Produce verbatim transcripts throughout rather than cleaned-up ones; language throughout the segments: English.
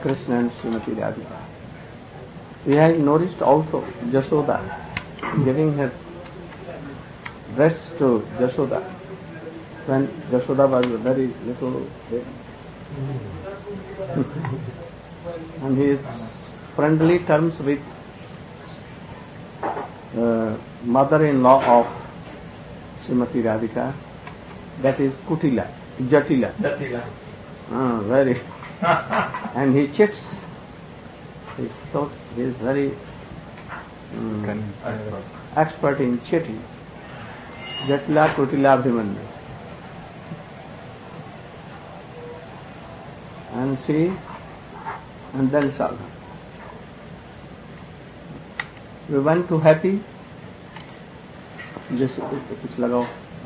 Krishna and Srimati Radhika. He has nourished also Jashoda, giving her breast to Jashoda when Jashoda was a very little baby. And he is friendly terms with uh, mother-in-law of Srimati Radhika, that is Kutila, Jatila. Jatila. Ah, very. And he chits. He's so he is very um, expert in cheating. Jatila Kutila Abhimanyu. And she, and then Sadhana. We went to happy. Just कुछ लगाओ.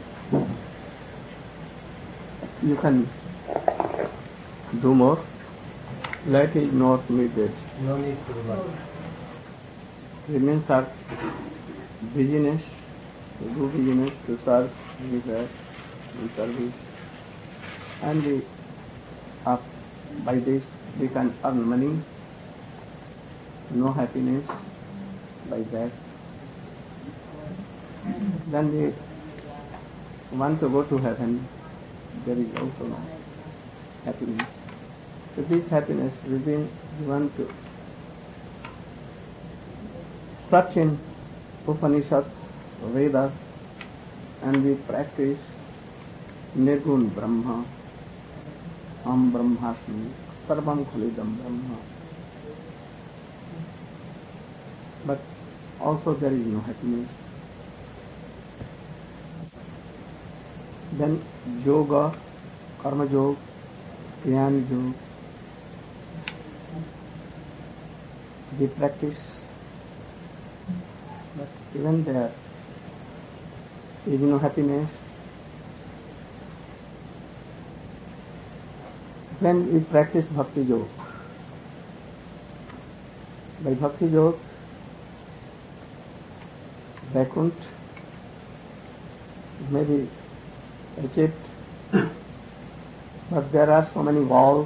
You can do more. Let it not be dead. No need to do that. Remains our business, to do business, to serve, give that, in service. And we, uh, by this we can earn money. No happiness by that. Then we want to go to heaven. There is also no happiness. So this happiness within we want to search in Upanishads, Vedas, and we practice Nirgun Brahma, Am Brahmasmi, Sarvam Khalidam Brahma. But also there is no happiness. Then yoga, karma yoga, jnana yoga, we practice, but even there is no happiness. When we practice bhakti yoga, by bhakti yoga, Vaikuntha may be achieved, but there are so many walls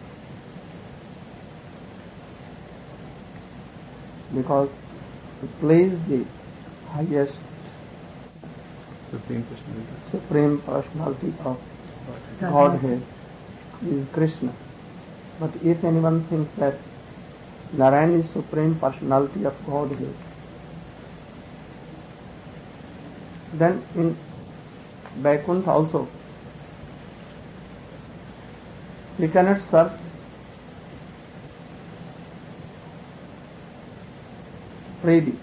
because to please the highest Supreme Personality, Supreme Personality of Godhead is Krishna. But if anyone thinks that Narayan is Supreme Personality of Godhead, then in Vaikuntha also we cannot serve freely.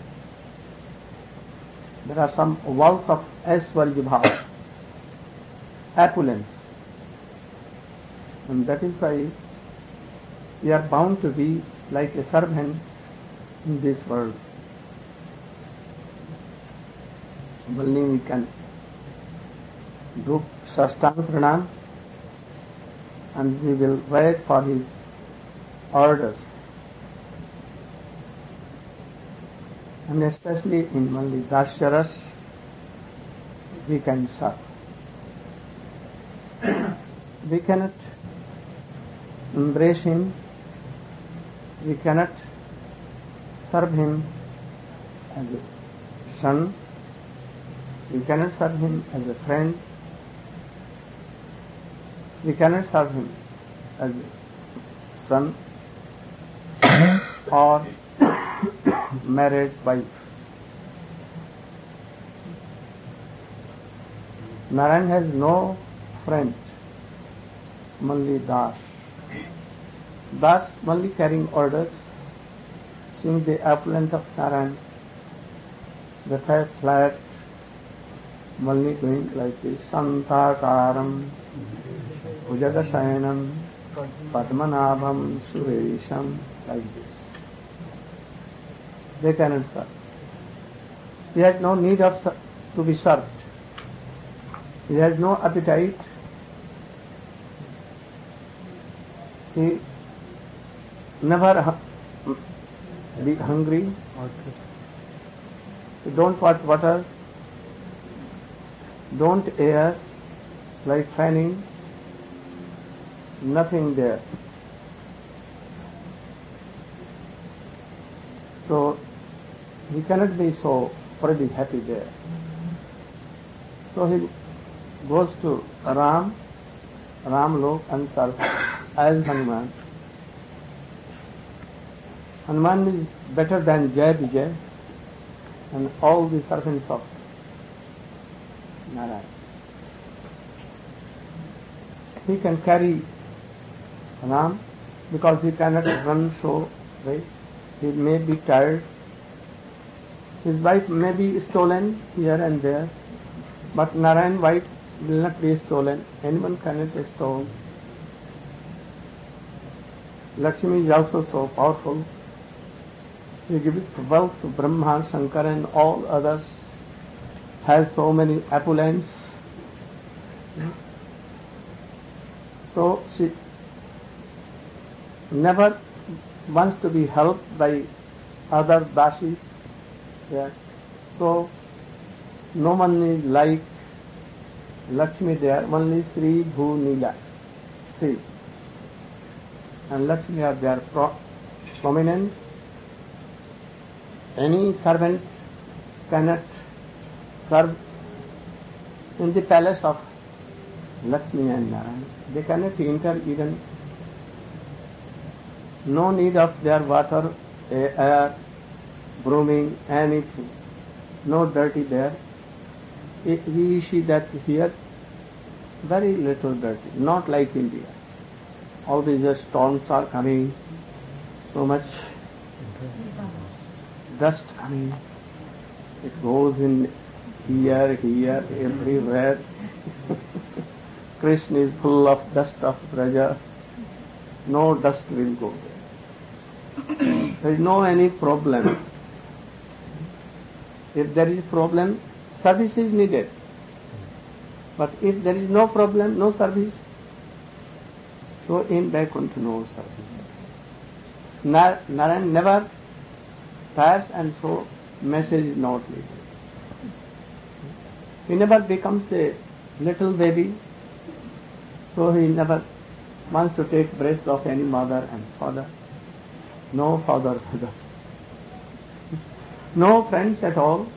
There are some walls of Aishwarya Bhava, opulence, and that is why we are bound to be like a servant in this world. Only we can do Sastanga Pranam and we will wait for his orders. And especially in only Dasyaras we can serve. We cannot embrace him, we cannot serve him as a son, we cannot serve him as a friend, we cannot serve him as a son or married wife. Narayan has no friend, only Das. Das only carrying orders, seeing the opulence of Narayan, the fat flat, only doing like this, Santakaram, Bhujagasayanam, Padmanabham, Suresham, like this. They cannot serve. He has no need of ser- to be served. He has no appetite. He never hu- be hungry. He don't want water. Don't air, like fanning. Nothing there. So he cannot be so pretty happy there. So he goes to Ram, Ramlok and serves as Hanuman. Hanuman is better than Jai Vijay and all the servants of Narayan. He can carry Ram because he cannot run so right. He may be tired. His wife may be stolen here and there, but Narayan's wife will not be stolen. Anyone cannot stole. Lakshmi is also so powerful. He gives wealth to Brahma, Shankar and all others. Has so many opulence. So she never wants to be helped by other dasis. Yeah. So no one is like Lakshmi there, only Sri Bhu Nila. Sri. And Lakshmi are there pro- prominent. Any servant cannot serve in the palace of Lakshmi and Narayan. They cannot enter even. No need of their water, air, brooming, anything. No dirty there. It, we see that here, very little dirty, not like India. Always the storms are coming, so much dust coming. It goes in here, here, everywhere. Krishna is full of dust of Braja. No dust will go there. There is no any problem. If there is problem, service is needed. But if there is no problem, no service, so in Vaikuntha no service. Nar- Narayan never tires and so message is not needed. He never becomes a little baby, so he never wants to take breast of any mother and father. No father, mother. No friends at all.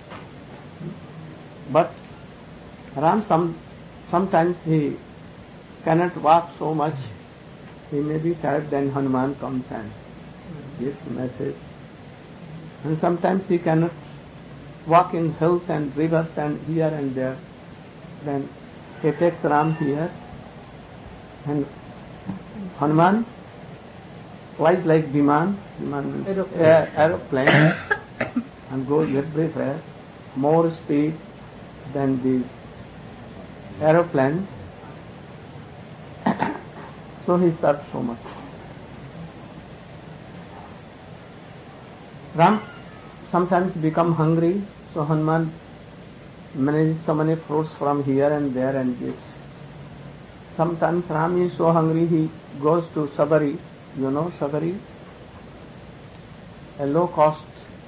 But Ram, some, sometimes he cannot walk so much. He may be tired, then Hanuman comes and gives message. And sometimes he cannot walk in hills and rivers and here and there. Then he takes Ram here and Hanuman flies like Viman, Viman Aeroplane. air, aeroplane and goes everywhere, more speed than these aeroplanes. So he serves so much. Ram sometimes become hungry, so Hanuman manages so many fruits from here and there and gives. Sometimes Ram is so hungry he goes to Sabari. You know Sabari? A low cost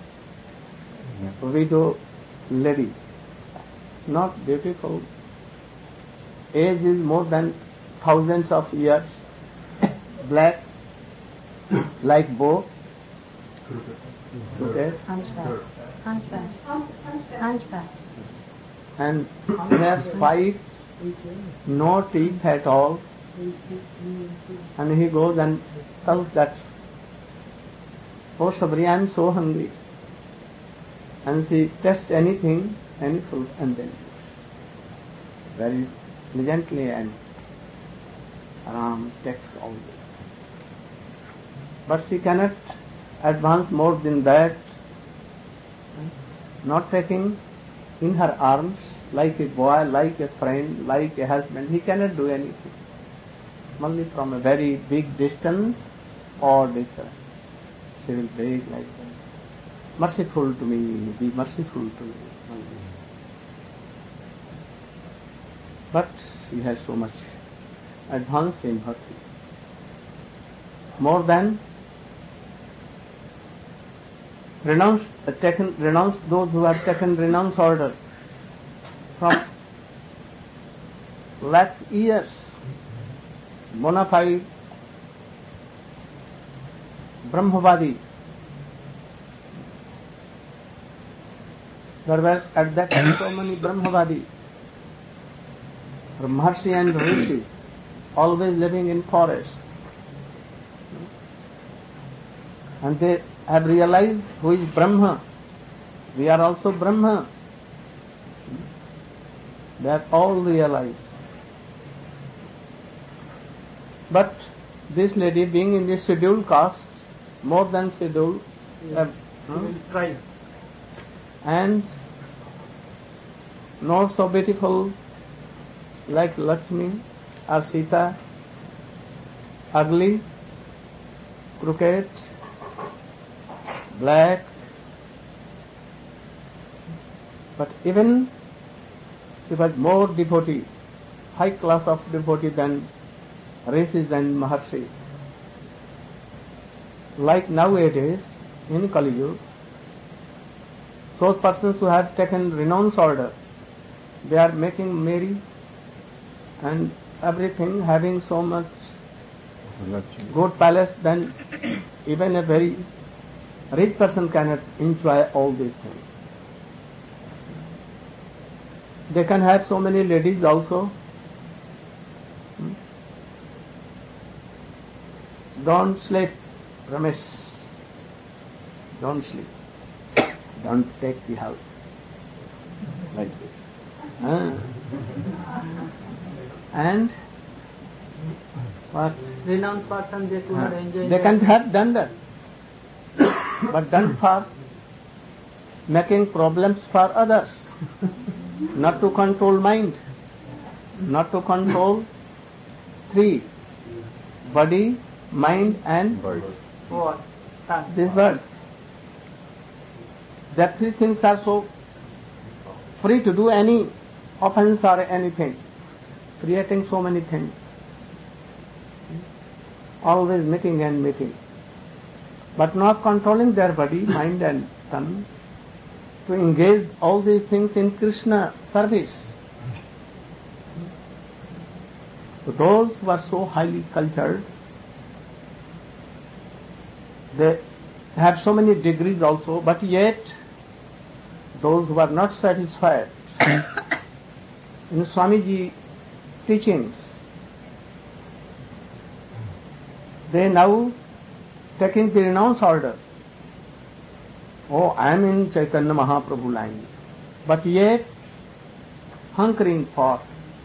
widow lady. Not beautiful. Age is more than thousands of years. Black, like bow. Okay. Hunchback. Hunchback. Hunchback. And he has five, no teeth at all. And he goes and tells that, oh Sabri, I am so hungry. And she tests anything, any food, and then very pleasantly and Ram takes all this. But she cannot advance more than that. Not taking in her arms like a boy, like a friend, like a husband. He cannot do anything. Only from a very big distance or distance. She will beg like this. Merciful to me, be merciful to me. But she has so much advance in bhakti. More than renounce, uh, taken, renounce those who have taken renounce order from lakhs years, bona fide Brahmavadi, There were at that time so many Brahmavadi, Maharshi and Rishi, always living in forests. And they have realized who is Brahma. We are also Brahma. They have all realized. But this lady, being in the scheduled caste, more than scheduled, Yeah. hmm, Try. and not so beautiful like Lakshmi or Sita, ugly, crooked, black, but even she was more devotee, high class of devotee than Rishis and Maharshis. Like nowadays in Kali Yuga, those persons who have taken renounce order, they are making merry and everything, having so much good palace, then even a very rich person cannot enjoy all these things. They can have so many ladies also. Hmm? Don't sleep, Ramesh. Don't sleep. Don't take the house. Like this. Ah. And what? Renounce person, they could not enjoy. They can have done that. But done for making problems for others. Not to control mind. Not to control three. Body, mind and Birds. What? Tongue. these words. That three things are so free to do any offense or anything, creating so many things, always meeting and meeting, but not controlling their body, mind and tongue, to engage all these things in Krishna service. So those who are so highly cultured, they have so many degrees also, but yet those who are not satisfied in Swamiji teachings, they now taking the renounce order. Oh, I am in Chaitanya Mahaprabhu line, but yet hunkering for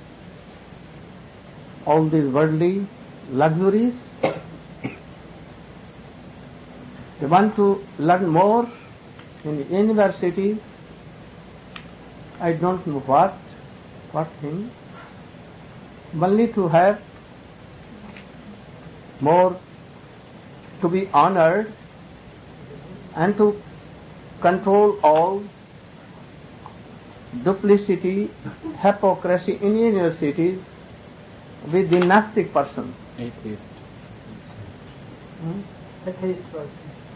all these worldly luxuries. They want to learn more in universities. I don't know what, what thing, only to have more, to be honored and to control all duplicity, hypocrisy in universities with the Gnostic persons. Atheist. Hmm? Atheist person.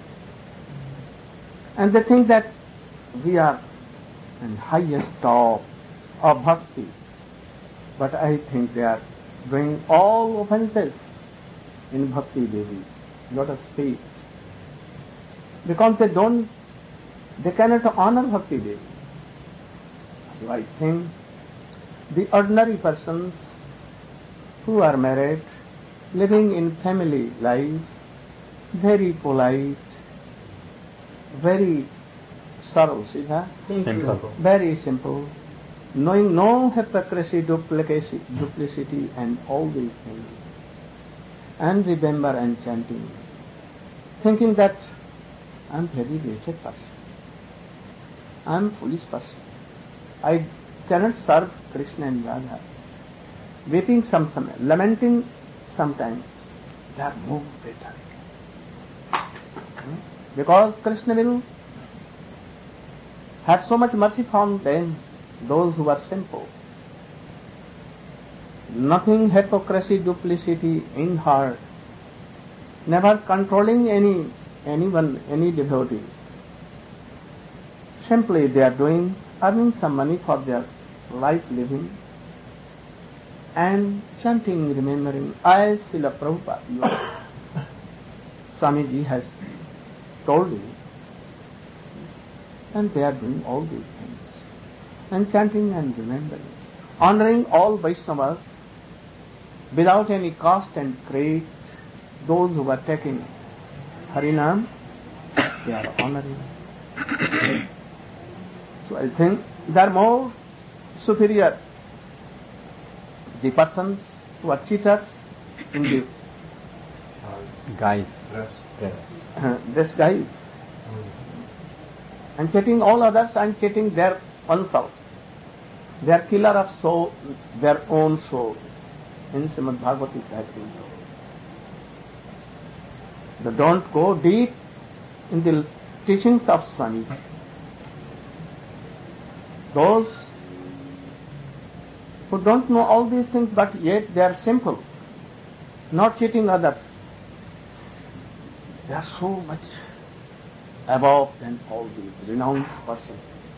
And they think that we are in highest top of bhakti. But I think they are doing all offenses in Bhakti Devi. Let us speak. Because they don't, they cannot honor Bhakti Devi. So I think the ordinary persons who are married, living in family life, very polite, very sorrow, see that? Simple. Very simple, knowing no hypocrisy, duplicacy, duplicity and all these things, and remember and chanting, thinking that I am very wretched person, I am foolish person, I cannot serve Krishna and Radha, weeping some, lamenting sometimes, they are more better. Because Krishna will have so much mercy from them, those who are simple. Nothing hypocrisy, duplicity in heart, never controlling any anyone, any devotee. Simply they are doing, earning some money for their life living and chanting, remembering, I Srila Prabhupada, Swamiji has told you, and they are doing all these things. and chanting and remembering, honoring all Vaishnavas without any caste and creed. Those who are taking Harinam, they are honoring. So I think they are more superior. The persons who are cheaters in the Guys. uh, this guys, and cheating all others and cheating their own self. They are killer of soul, their own soul. In Srimad Bhagavati it has been told. They don't go deep in the teachings of Swami. Those who don't know all these things but yet they are simple, not cheating others. They are so much above than all these renowned persons.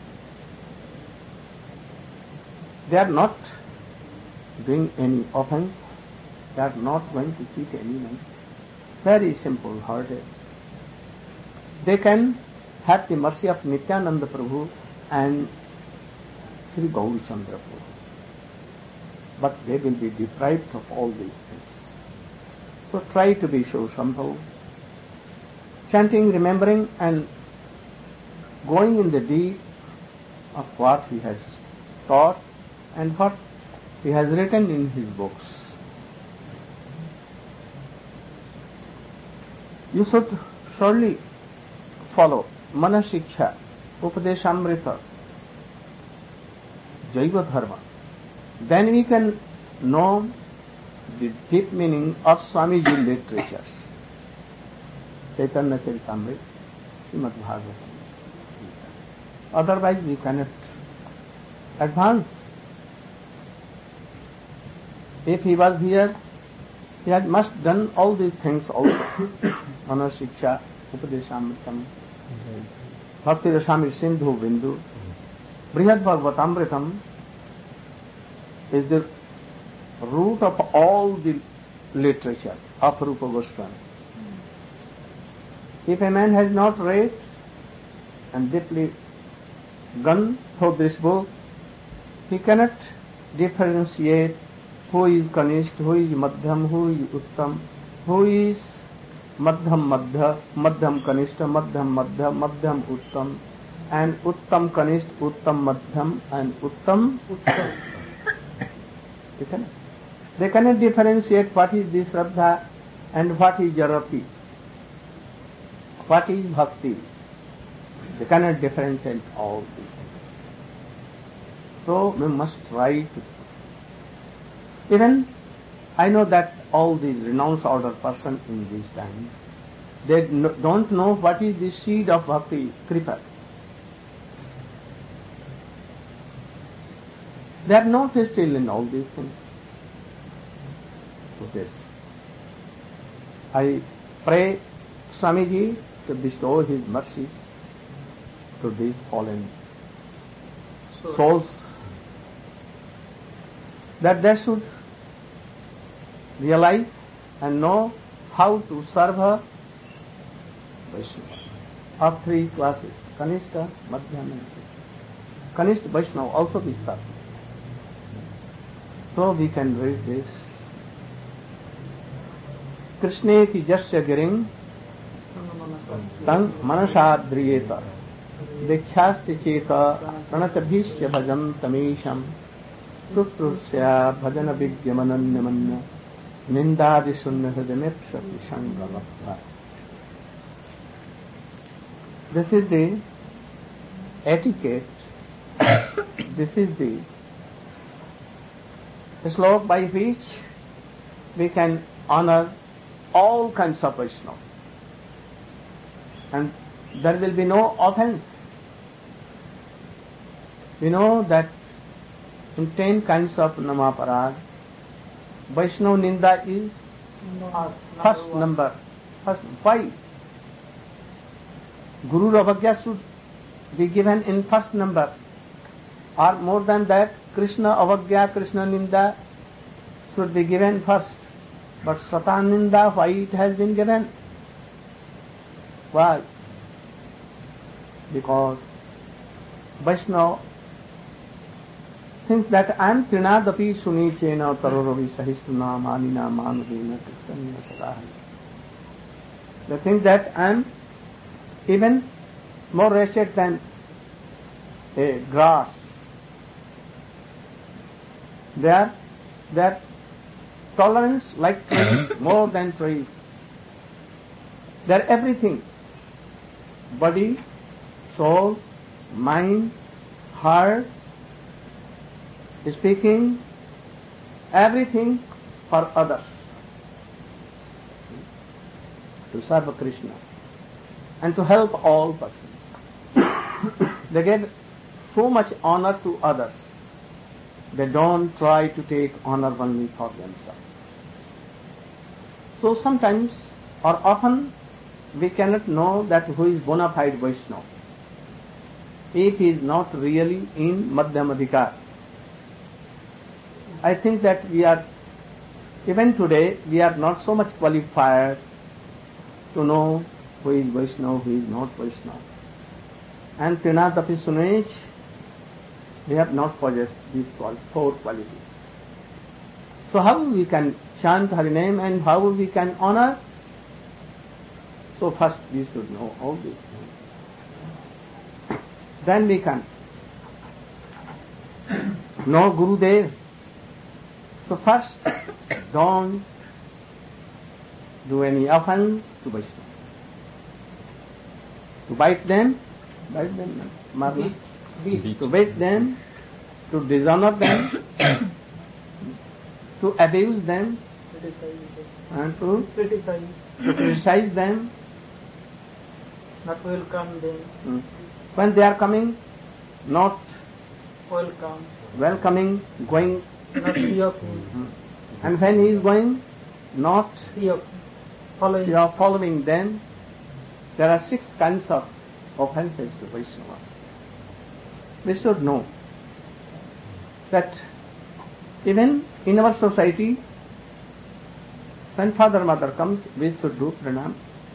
They are not doing any offense. They are not going to cheat anyone. Very simple hearted. They can have the mercy of Nityananda Prabhu and Sri Gauri Chandra Prabhu. But they will be deprived of all these things. So try to be so simple. Chanting, remembering and going in the deep of what he has taught and what he has written in his books. You should surely follow Mana Shiksha, Upadeshamrita, Jaiva Dharma. Then we can know the deep meaning of Swamiji literatures. Chaitanya Charitamrita, Srimad Bhagavatam. Otherwise we cannot advance. If he was here, he had must done all these things also. Mana Shiksha, Upadeshamritam, Bhakti Rasamrita Sindhu Bindu, Brihad Bhagavatamritam is the root of all the literature of Rupa Goswami. If a man has not read and deeply gone through this book, he cannot differentiate who is Kanishta, who is Madhyam, who is Uttam, who is Madhyam Madhya, Madhyam Kanishta, Madhyam Madhya, Madhyam Uttam, and Uttam Kanishta, Uttam Madhyam, and Uttam Uttam. They cannot. They cannot differentiate what is this Shraddha and what is Jarati, what is Bhakti. They cannot differentiate all these. So we must try to. Even I know that all these renounced order persons in this time, they no, don't know what is the seed of Bhakti, Kripa. They are not still in all these things. So this. I pray Swamiji to bestow his mercies to these fallen souls, that they should realize and know how to serve her Vaishnava of three classes, Kanishta, Madhyam and Kanishta Vaishnava also be served. So we can read this. Krishne ki jasya giring tang manashadriyeta dikhyasti cheta pranatabhishya bhajan tamisham susrusya bhajana vigyamananyamanya nindadi sunnahadamepshati shangavatva. This is the etiquette, this is the slok by which we can honor all kinds of Vaishnava. And there will be no offense. We know that in ten kinds of Namaparad, Vaishnava Ninda is first number, first five. Guru Avagya should be given in first number, or more than that, Krishna Avagya, Krishna Ninda should be given first. But Satan Ninda, why it has been given? Why? Because Vaishnava thinks that I am Trinadapi Sunichena Tarorovi Sahistuna Manina Manvina Kristanya Sadahi. They think that I am even more wretched than a grass. Their, their tolerance like trees, more than trees. They are everything. Body, soul, mind, heart, speaking, everything for others. To serve Krishna and to help all persons. They give so much honor to others. They don't try to take honor only for themselves. So sometimes or often we cannot know that who is bona fide Vaishnava if he is not really in Madhyamadhikar. I think that we are, even today, we are not so much qualified to know who is Vaishnava, who is not Vaishnava. And Trinadapi Sunech, they have not possessed these four qualities. So how we can chant Hari name and how we can honor? So first we should know all these things. Then we can know Gurudev. So first, don't do any offense to Vaishnava. To bite them, bite them, Marla. Beat. To beat them, to dishonor them, to abuse them, and to, Criticize, to criticize them. not welcome them, Hmm. When they are coming, not welcome, welcoming, going, not free of me, and when he is going, not free of following. you are following them. There are six kinds of offenses to Vaishnavas. We should know that even in our society, when father mother comes, we should do pranam.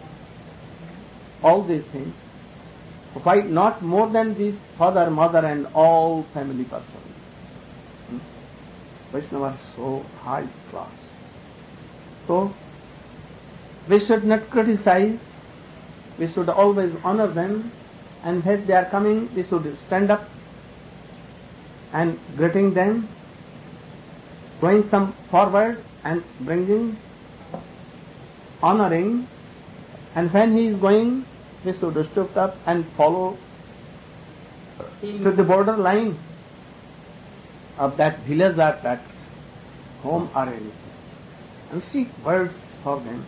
All these things. Why not more than these father, mother and all family persons? Hmm? Vaishnavas are so high class. So, we should not criticize, we should always honor them, and when they are coming, we should stand up and greeting them, going some forward and bringing, honoring, and when he is going, we should stoop up and follow to the border line of that village or that home or anything, and seek words for them,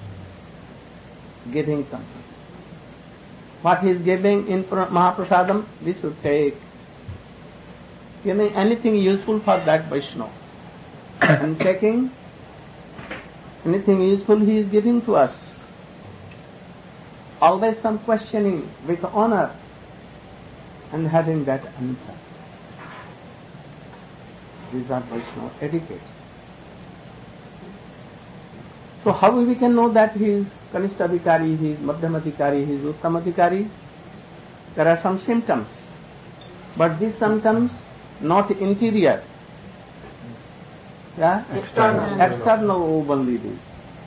giving something. What he is giving in Mahaprasadam, we should take. Giving anything useful for that Vaishnava. And taking anything useful he is giving to us. Always some questioning with honor and having that answer. These are Vaishnava etiquettes. So how we can know that he is Kanishtabhikari, he is Madhyamadhikari, he is Uttamadhikari? There are some symptoms. But these symptoms not interior. Yeah? External. External only these.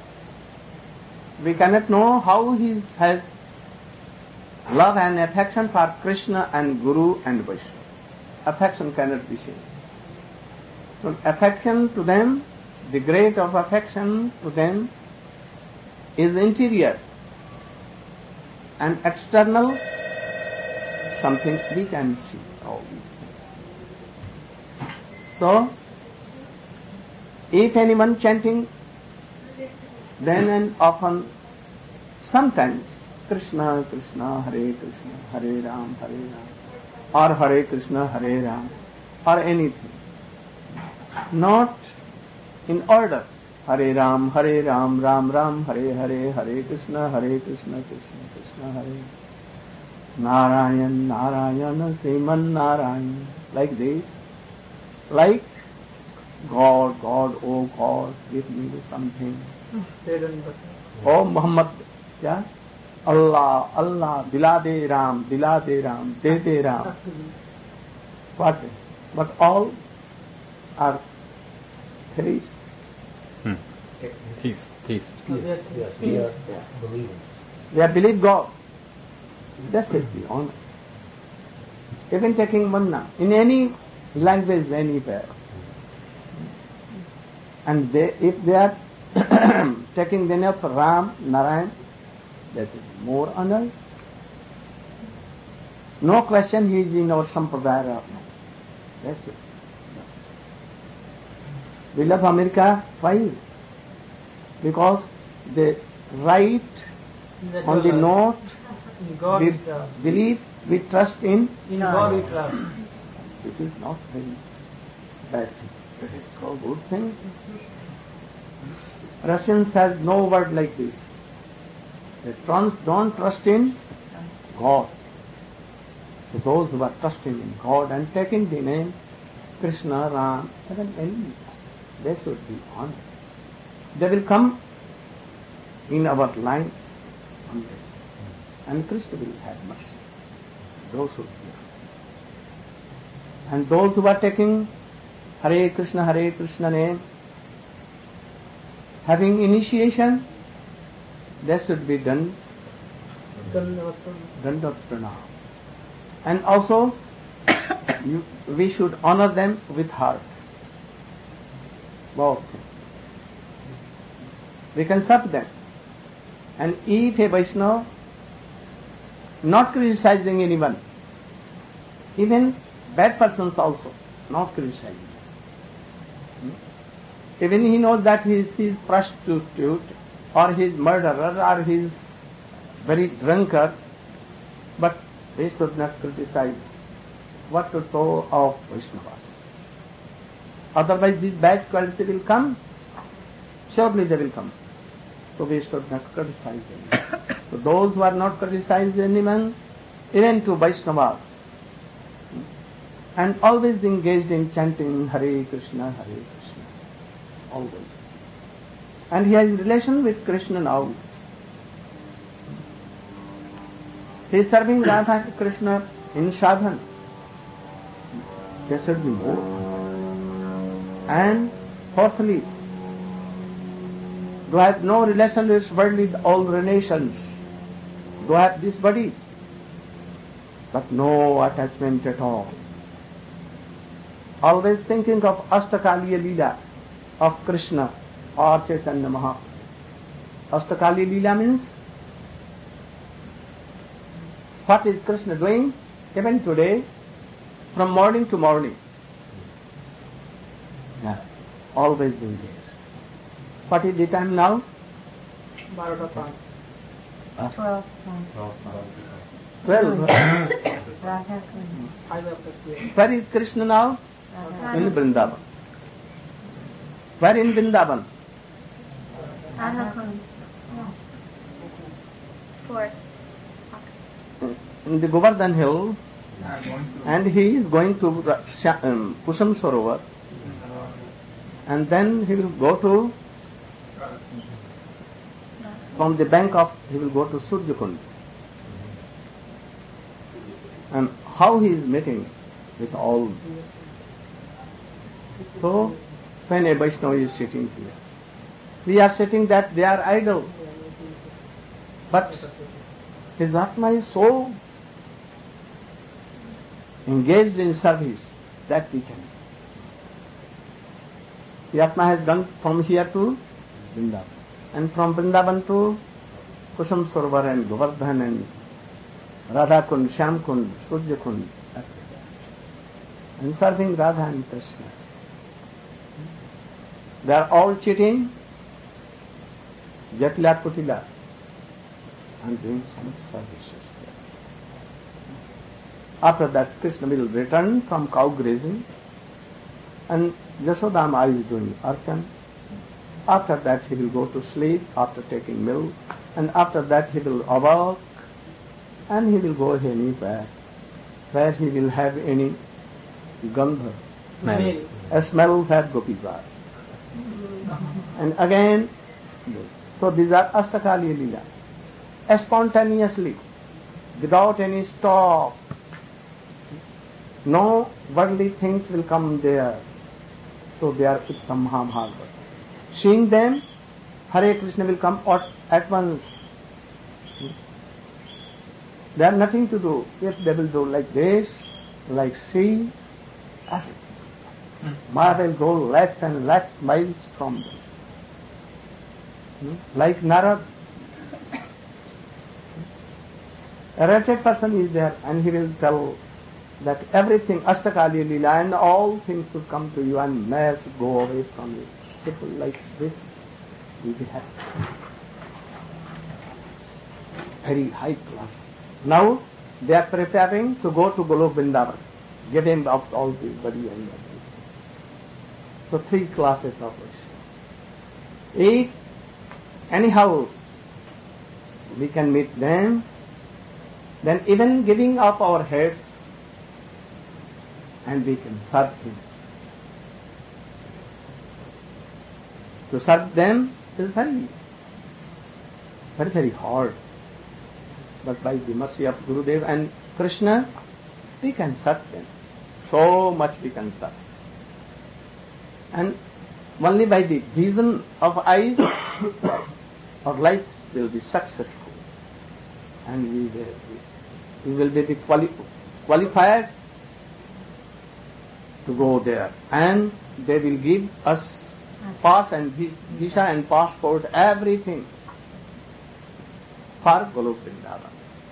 We cannot know how he has love and affection for Krishna and Guru and Vaishnava. Affection cannot be seen. So affection to them, the grade of affection to them is interior, and external something we can see all these things. So if anyone chanting, then and often, sometimes Krishna, Krishna, Hare Krishna, Hare Ram, Hare Ram, or Hare Krishna, Hare Ram, or anything, not in order. Hare Ram, Hare Ram, Ram Ram, Hare Hare, Hare Krishna, Hare Krishna, Krishna Krishna, Hare Narayan, Narayana, Sriman Narayan, like this, like God, God, oh God, give me something. Said and but Oh Muhammad, yeah, Allah, Allah, Dila de Ram, Dila de Ram, De de Ram. What? but all are theists. Hmm. Theist, theist. Yes, Yes, we are believing. They believe God. That's it, the honor. Even taking manna in any language, anywhere. And they, if they are taking the name of Ram, Narayan, this is more honor. No question he is in our sampradaya or not. That's it. We love America. Why? Because they write That on the was, uh, note, In God we we trust. believe, we trust in. In God we trust. This is not very bad thing. This is a good thing. Russians has no word like this. They trans- don't trust in God. So those who are trusting in God and taking the name Krishna, Ram, even any, they should be honored. They will come in our line one day. And Krishna will have mercy. Those who fear. And those who are taking Hare Krishna, Hare Krishna name, having initiation, that should be done, Dandavat Pranam. And also, you, we should honor them with heart. Both. We can serve them. And if a Vaishnava, not criticizing anyone, even bad persons also, not criticizing. Hmm? Even he knows that he is, he is prostitute, or he is murderer, or he is very drunkard, but they should not criticize. What to throw of Vaishnavas? Otherwise this bad quality will come, surely they will come. So we should not criticize them. So those who are not criticizing anyone, even to Vaishnavas, and always engaged in chanting Hare Krishna, Hare Krishna, always. And he has relation with Krishna now. He is serving Radha and Krishna in sadhana. There should be more. And fourthly, do have no relation with worldly all relations. Do have this body, but no attachment at all. Always thinking of Ashtakaliya Leela of Krishna or Chaitanya Mahaprabhu. Ashtakaliya Leela means what is Krishna doing even today from morning to morning. Yeah, always doing this. What is the time now? Barata Panch. Twelve times. Twelve. Radha Krishna. Five after twelve. Where is Krishna now? Radha In Vrindavan. Where in Vrindavan? Radha Fourth. In the Govardhan hill, and he is going to Ra- Sha- um, Kusam Sarovar, and then he will go to, from the bank of, he will go to Surjakund. And how he is meeting with all. So, when a Vaishnava is sitting here, we are sitting that they are idle. But his Atma is so engaged in service that we can. The Atma has gone from here to Vrindavan, and from Vrindavan to Kusam Sarovar and Govardhan and Radha Kund, Shyam Kund, Surya Kund, and serving Radha and Krishna. They are all cheating, Jatila Kutila, and doing some services there. After that, Krishna will return from cow grazing, and Yashodama is doing archan. After that, he will go to sleep after taking milk, and after that, he will awake, and he will go anywhere where he will have any gandha, Smell. a smell where gopis are. And again, so these are Ashtakaliya Leela. Spontaneously, without any stop. No worldly things will come there. So they are Uttam Mahabharata. Seeing them, Hare Krishna will come at once. They have nothing to do. If they will do like this, like sea, Maya will go lakhs and lakhs miles from them. Hmm? Like Narad. A wretched person is there and he will tell that everything, Ashtakali Leela, and all things will come to you and mass go away from you. People like this will be happy. Very high class. Now they are preparing to go to Golok Vrindavan, giving up all the body and everything. So three classes of worship. If anyhow we can meet them, then even giving up our heads and we can serve him. To serve them is very, very, very hard. But by the mercy of Gurudev and Krishna, we can serve them. So much we can serve. And only by the vision of eyes, our lives will be successful. And we will, we will be the quali- qualified to go there. And they will give us pass and visa and passport, everything for Golok Vrindavan.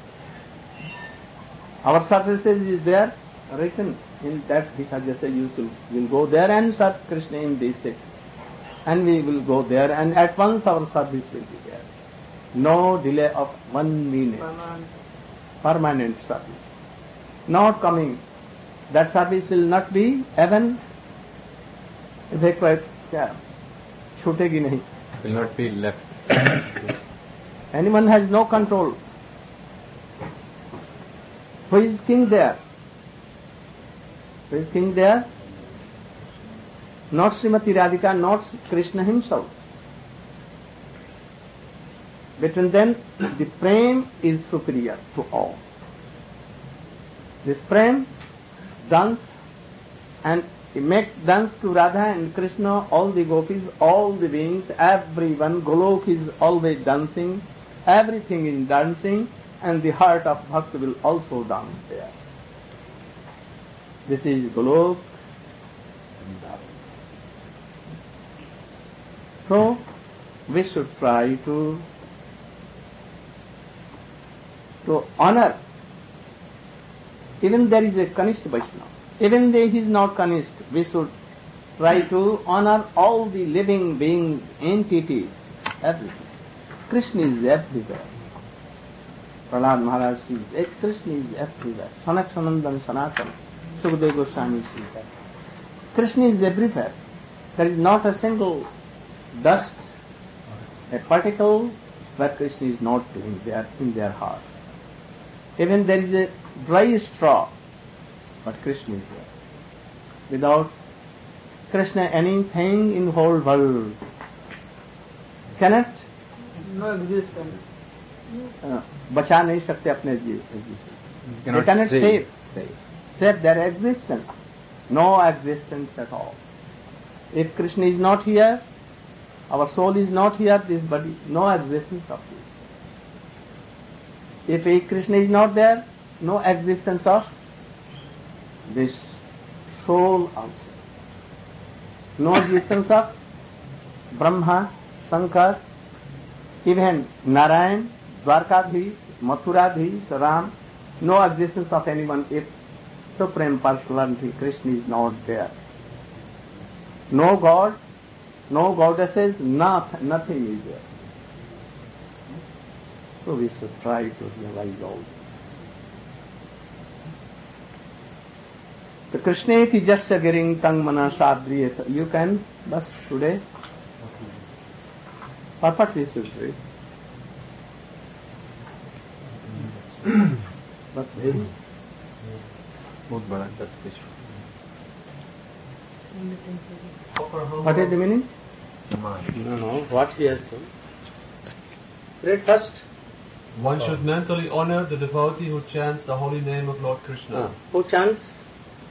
Our services is there written in that visa, just say you will go there and serve Krishna in this city. And we will go there and at once our service will be there. No delay of one minute. Permanent. Permanent service. Not coming. That service will not be even evacuated. Yeah. Chutegi nahi. Will not be left. Anyone has no control. Who is king there? Who is king there? Not Srimati Radhika, not Krishna himself. Between them, the prem is superior to all. This prem dance and make dance to Radha and Krishna, all the gopis, all the beings, everyone. Golok is always dancing, everything is dancing, and the heart of Bhakta will also dance there. This is Golok. So, we should try to to honor. Even there is a Kanishta Vaishnava. Even though he is not Kanishta, we should try to honor all the living beings, entities, everything. Krishna is everywhere. Prahlad Maharaj says, Krishna is everywhere. Sanat-Sanandan Sanatan, Sukadeva Goswami says that. Krishna is everywhere. There is not a single dust, a particle where Krishna is not living there in their hearts. Even there is a dry straw, but Krishna is there. Without Krishna, anything in the whole world cannot No existence. uh, बचा नहीं सकते अपने जीव You They cannot cannot save. save, save, save their existence. No existence at all. If Krishna is not here, our soul is not here, this body, no existence of this. If Krishna is not there, no existence of this soul also. No existence of Brahma, Shankar, even Narayan, Dwarkadhish, Mathuradhish, Ram, no existence of anyone if Supreme Personality Krishna is not there. No God, no goddesses, not, nothing is there. So we should try to realize all this. The Krishneti Jasya Giring Tang Mana Sadriyata. You can, bus today. Perfectly should do it. But very. बहुत बड़ा दस page. What is the meaning? No, no. What he has done. Read first. One should mentally honor the devotee who chants the holy name of Lord Krishna. Uh, who chants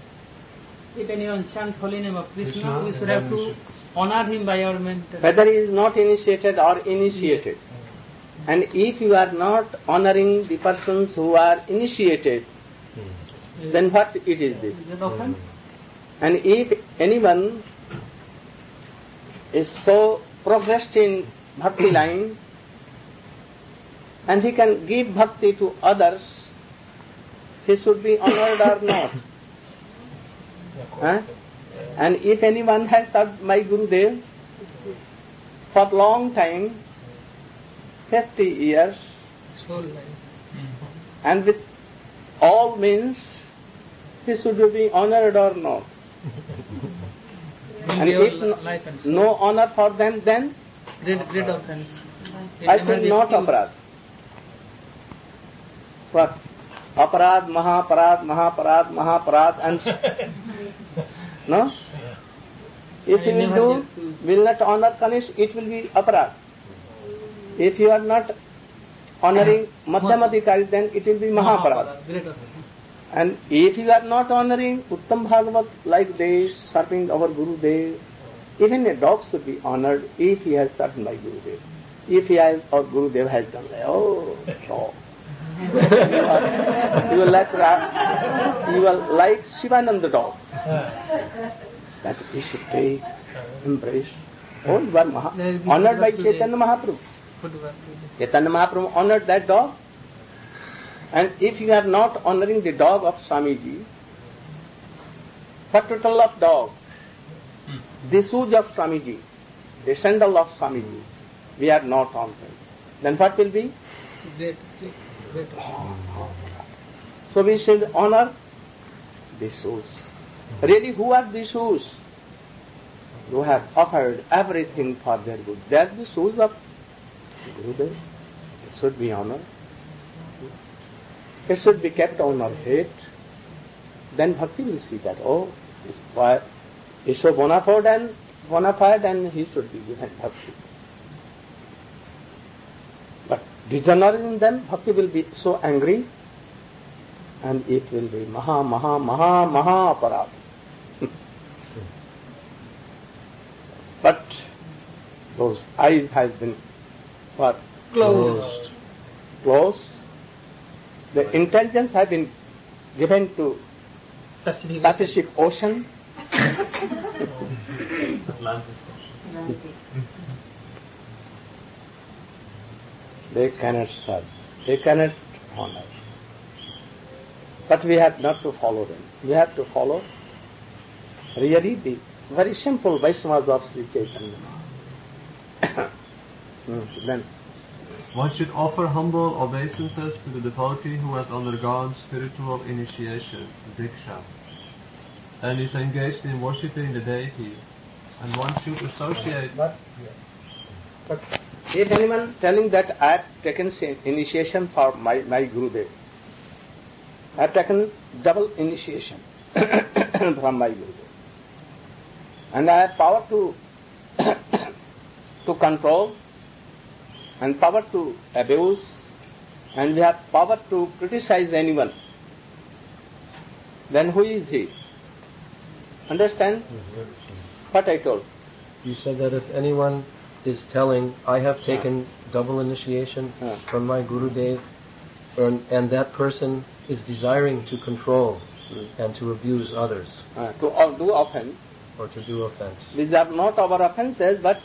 if anyone chants holy name of Krishna, Krishna, we should then have we to honor him by our mental. Whether he is not initiated or initiated. And if you are not honoring the persons who are initiated, then what it is this? Is that offense? And if anyone is so progressed in bhakti line, and he can give bhakti to others, he should be honored or not. Huh? And if anyone has served my Gurudev for long time, fifty years, Soul life. and with all means, he should be honored or not. And Give if your no, life and soul. no honor for them, then Great, great offense. I think not aparad. What? Aparad, mahaparad, mahaparad, mahaparad, and no? If you will do, will not honor Kanish, it will be aparad. If you are not honoring Madhyamadikari, then it will be mahaparad. Great offense. And if you are not honoring Uttam Bhagavat like this, serving our Gurudev, even a dog should be honored if he has served my Gurudev. If he has, or Gurudev has done like, oh, dog. you, are, you will like Ra- you will like Shivananda dog. That he should take, embrace. Oh, you are Maha, honored by Chaitanya Mahaprabhu. Chaitanya Mahaprabhu honored that dog. And if you are not honoring the dog of Swamiji, what total of dog? The shoes of Swamiji, the sandal of Swamiji, we are not honoring. Then what will be? Great, great, great. So we should honor the shoes. Really, who are the shoes? Who have offered everything for their good. They are the shoes of Gurudev. It should be honored. It should be kept on our head. Then bhakti will see that, oh, this boy is so bona fide and, bona fide and he should be given bhakti. But dishonoring them, bhakti will be so angry and it will be maha, maha, maha, maha aparad. But those eyes has been what? Closed. Closed. The intelligence has been given to Pacific. Pacific Ocean. They cannot serve. They cannot honor. But we have not to follow them. We have to follow really the very simple Vaishnavas of Sri Chaitanya. hmm. Then one should offer humble obeisances to the devotee who has undergone spiritual initiation, Diksha, and is engaged in worshipping the deity, and one should associate... But, But if anyone telling that I have taken initiation for my, my Gurudev, I have taken double initiation from my Gurudev, and I have power to to control, and power to abuse, and we have power to criticize anyone, then who is he? Understand what I told? you said that if anyone is telling, I have taken double initiation Yeah. from my Gurudev, and, and that person is desiring to control and to abuse others Uh, to uh, do offense. or to do offense. These are not our offenses, but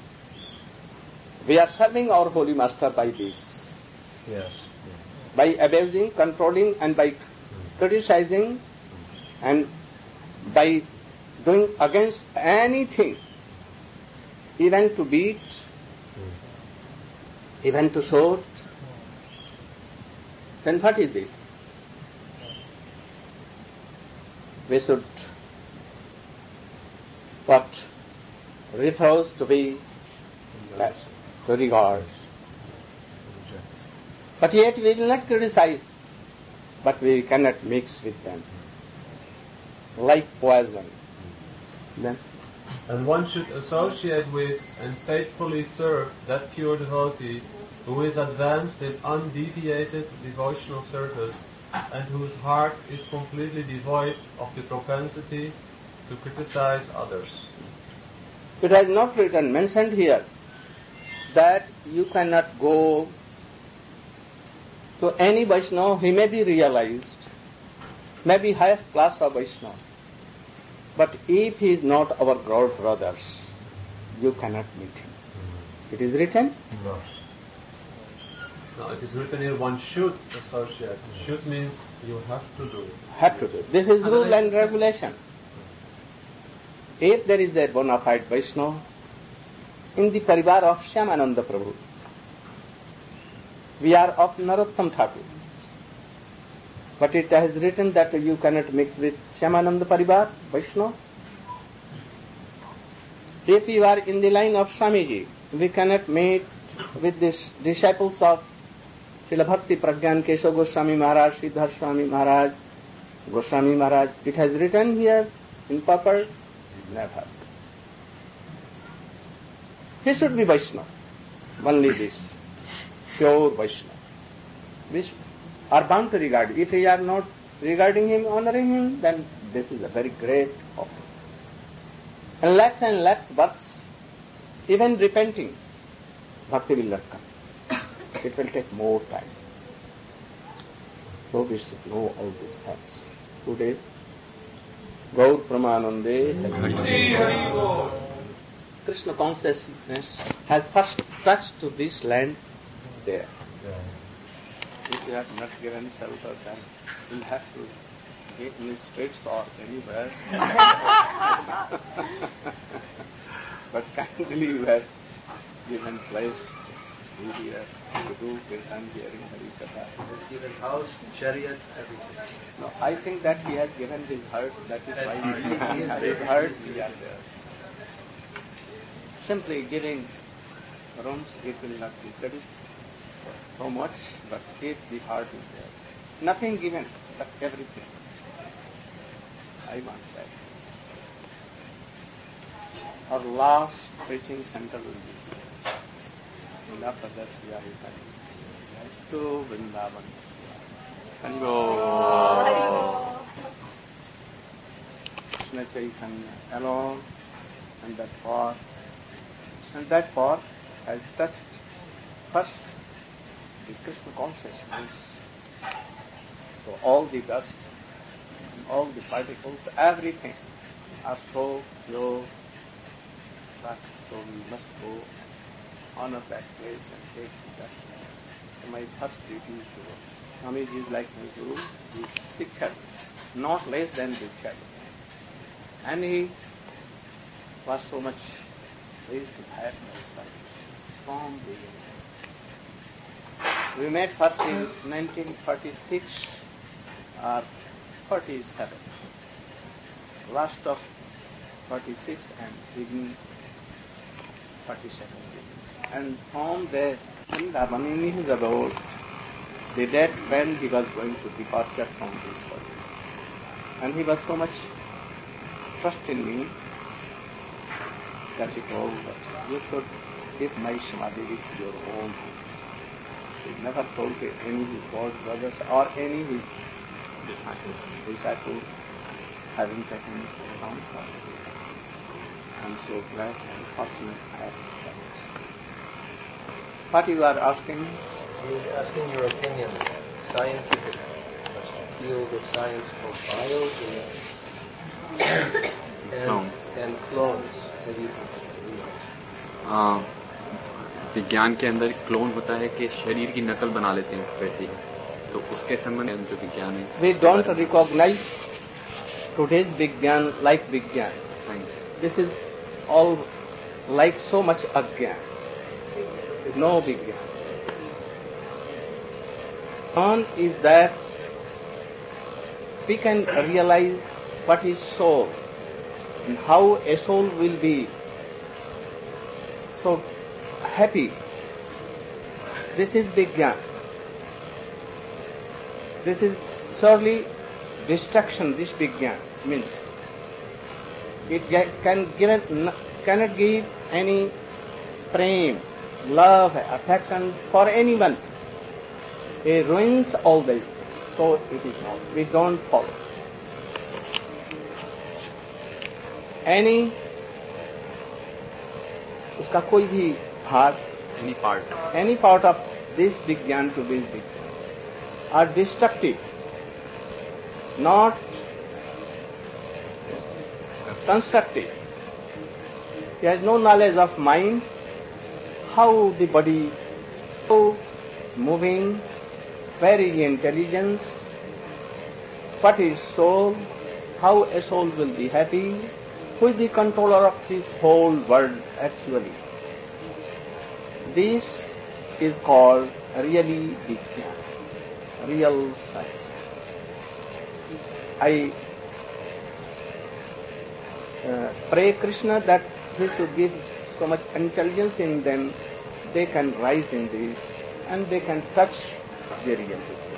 we are serving our Holy Master by this. Yes. By abusing, controlling, and by criticizing, and by doing against anything, even to beat, even to shoot, then what is this? We should what refuse to be uh, to regard. But yet we will not criticize, but we cannot mix with them. Like poison. Then And one should associate with and faithfully serve that pure devotee who is advanced in undeviated devotional service and whose heart is completely devoid of the propensity to criticize others. It has not written, mentioned here, that you cannot go to any Vaishnava. He may be realized, may be highest class of Vaishnava. But if he is not our God brothers, you cannot meet him. It is written? No. No, it is written here one should associate. Should means you have to do it. Have to do. This is rule and regulation. If there is a bona fide Vaishnava in the parivar of Shyamananda Prabhu, we are of Narottam Thakur. But it has written that you cannot mix with Shyamananda Parivar, Vaishnava. If you are in the line of Swamiji, we cannot meet with the disciples of Srila Bhakti Pragyan Keshav Goswami Maharaj, Siddhar Swami Maharaj, Goswami Maharaj. It has written here in purport, never. He should be Vaishnava. Only this. Pure Vaishnava. This are bound to regard. If we are not regarding him, honoring him, then this is a very great offense. And lakhs and lakhs births, even repenting, bhakti will not come. It will take more time. So we should know all these facts. Today, Gaur Pramanande, Krishna consciousness has first touched to this land there. If you have not given shelter, then you will have to get in the streets or anywhere. But kindly you have given place to be here, to do kirtan, hearing Hari Katha. He has given house, chariot, everything. No, I think that he has given his heart, that is why he is his heart, we are there. Simply giving rooms, it will not be satisfied so much, but if the heart is there. Nothing given, but everything. I want that. Our last preaching center will be here. And after that we are returning to Vrindavan. Haribo. Krishna Chaitanya alone, and that part, and that part has touched first the Krishna consciousness. So all the dust, all the particles, everything are so pure, but so we must go honor that place and take the dust. So my first duty is to go. Swamiji is like my Guru, he is Shiksha, not less than Diksha. And he was so much pleased to have my son from the beginning. We met first in nineteen forty-six or forty-seven. Last of forty-six and beginning forty-seven. And from there, Vrindavan is about the date when he was going to departure from this world. And he was so much trust in me that he told that you should give my samadhi with your own hands. He never told to any of his God brothers or any of his disciples, disciples having taken his counsel. I am so glad and fortunate I have done this. What you are asking? He is asking your opinion, scientific field of science called biogenetics and, and clones. Have you ah, विज्ञान के अंदर clone होता है कि शरीर की नकल बना लेते हैं वैसे ही, तो उसके संबंध में जो विज्ञान है We don't recognize today's Vigyan like Vigyan. Science. This is all like so much Agyan. No Vigyan. One is that we can realize what is soul and how a soul will be so happy. This is Vigyan. This is surely destruction, this Vigyan means. It can give, cannot give any prem, love, affection for anyone. It ruins all this. So it is not. We don't follow. any उसका कोई भी भाग, Any part. any part of this Vigyan to this Vigyan are destructive, not constructive. He has no knowledge of mind, how the body is moving, where is intelligence, what is soul, how a soul will be happy, who is the controller of this whole world actually. This is called really Vigyan, real science. I uh, pray Krishna that he should give so much intelligence in them, they can rise in this and they can touch the reality.